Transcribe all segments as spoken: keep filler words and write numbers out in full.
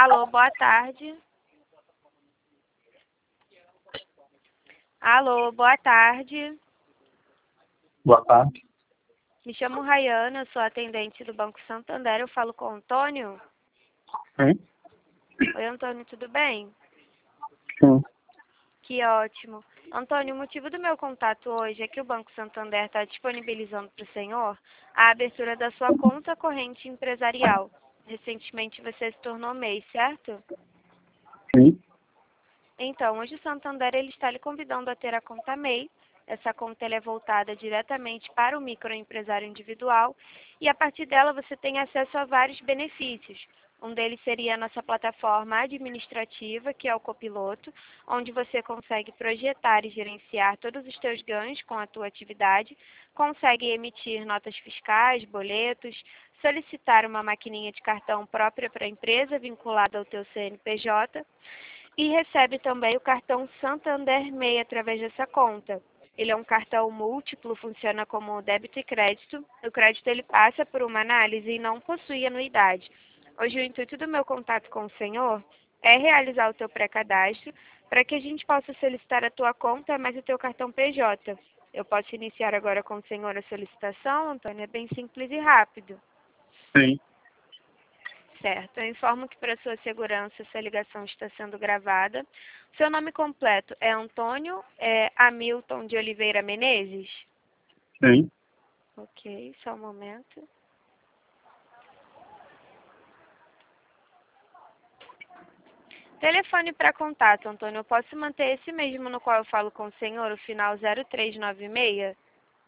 Alô, boa tarde. Alô, boa tarde. Boa tarde. Me chamo Rayana, eu sou atendente do Banco Santander. Eu falo com o Antônio. Sim? Oi, Antônio, tudo bem? Sim. Que ótimo. Antônio, o motivo do meu contato hoje é que o Banco Santander está disponibilizando para o senhor a abertura da sua conta corrente empresarial. Recentemente você se tornou M E I, certo? Sim. Então, hoje o Santander ele está lhe convidando a ter a conta M E I. Essa conta ela é voltada diretamente para o microempresário individual e a partir dela você tem acesso a vários benefícios. Um deles seria a nossa plataforma administrativa, que é o Copiloto, onde você consegue projetar e gerenciar todos os seus ganhos com a tua atividade, consegue emitir notas fiscais, boletos, solicitar uma maquininha de cartão própria para a empresa vinculada ao teu C N P J e recebe também o cartão Santander M E I através dessa conta. Ele é um cartão múltiplo, funciona como débito e crédito. O crédito ele passa por uma análise e não possui anuidade. Hoje o intuito do meu contato com o senhor é realizar o teu pré-cadastro para que a gente possa solicitar a tua conta mais o teu cartão P J. Eu posso iniciar agora com o senhor a solicitação, Antônio? É bem simples e rápido. Sim. Certo. Eu informo que para sua segurança essa ligação está sendo gravada. Seu nome completo é Antônio é, Hamilton de Oliveira Menezes? Sim. Ok, só um momento. Telefone para contato, Antônio. Eu posso manter esse mesmo no qual eu falo com o senhor, o final zero três nove seis?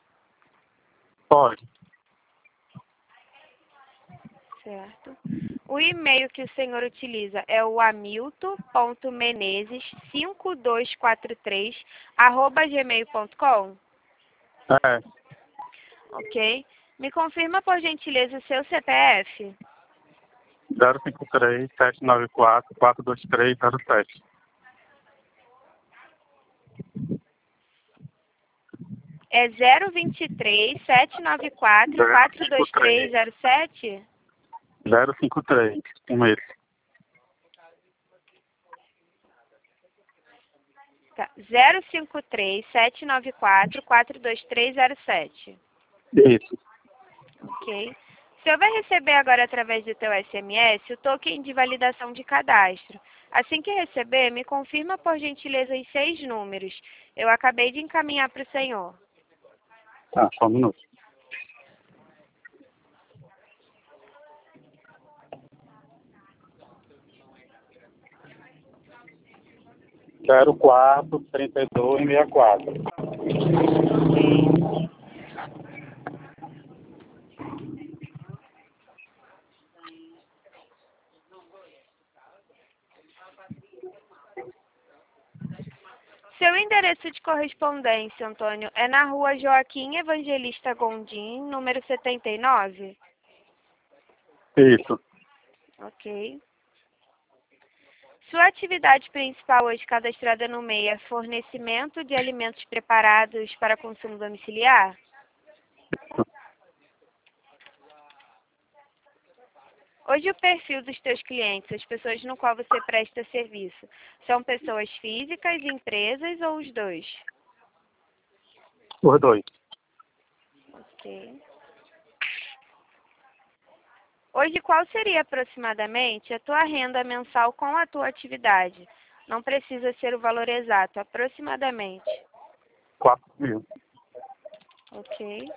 Pode. Certo. O e-mail que o senhor utiliza é o hamilton ponto menezes cinco dois quatro três arroba gmail ponto com? É. Ok. Me confirma, por gentileza, o seu C P F. zero cinco três, sete nove quatro, quatro dois três zero sete. É zero dois três, sete nove quatro, quatro dois três zero sete? zero cinco três. Um mês. Tá. zero cinco três, sete nove quatro, quatro dois três zero sete. Isso. Ok. O senhor vai receber agora, através do teu S M S, o token de validação de cadastro. Assim que receber, me confirma, por gentileza, os seis números. Eu acabei de encaminhar para o senhor. Tá, só um minuto. zero quatro, trinta e dois, sessenta e quatro. Ok. Seu endereço de correspondência, Antônio, é na rua Joaquim Evangelista Gondim, número setenta e nove? Isso. Ok. Sua atividade principal hoje cadastrada no M E I é fornecimento de alimentos preparados para consumo domiciliar? Hoje o perfil dos teus clientes, as pessoas no qual você presta serviço, são pessoas físicas, empresas ou os dois? Os dois. Ok. Hoje, qual seria aproximadamente a tua renda mensal com a tua atividade? Não precisa ser o valor exato, aproximadamente. quatro mil. Ok.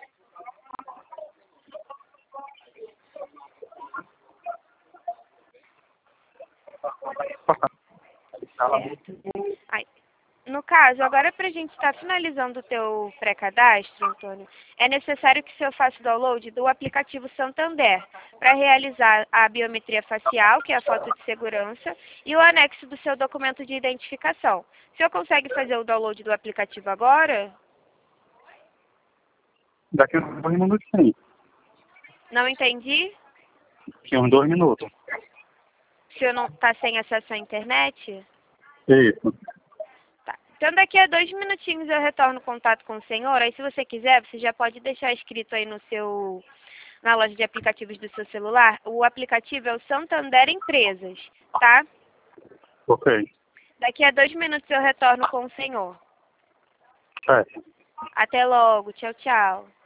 Certo. Ai, no caso, agora para a gente estar finalizando o teu pré-cadastro, Antônio, é necessário que o senhor faça o download do aplicativo Santander para realizar a biometria facial, que é a foto de segurança, e o anexo do seu documento de identificação. O senhor consegue fazer o download do aplicativo agora? Daqui uns dois minutos, sim. Não entendi? Daqui uns dois minutos. O senhor não está sem acesso à internet? Isso. Tá. Então, daqui a dois minutinhos eu retorno o contato com o senhor. Aí, se você quiser, você já pode deixar escrito aí no seu, na loja de aplicativos do seu celular, o aplicativo é o Santander Empresas, tá? Ok. Daqui a dois minutos eu retorno com o senhor. É. Até logo. Tchau, tchau.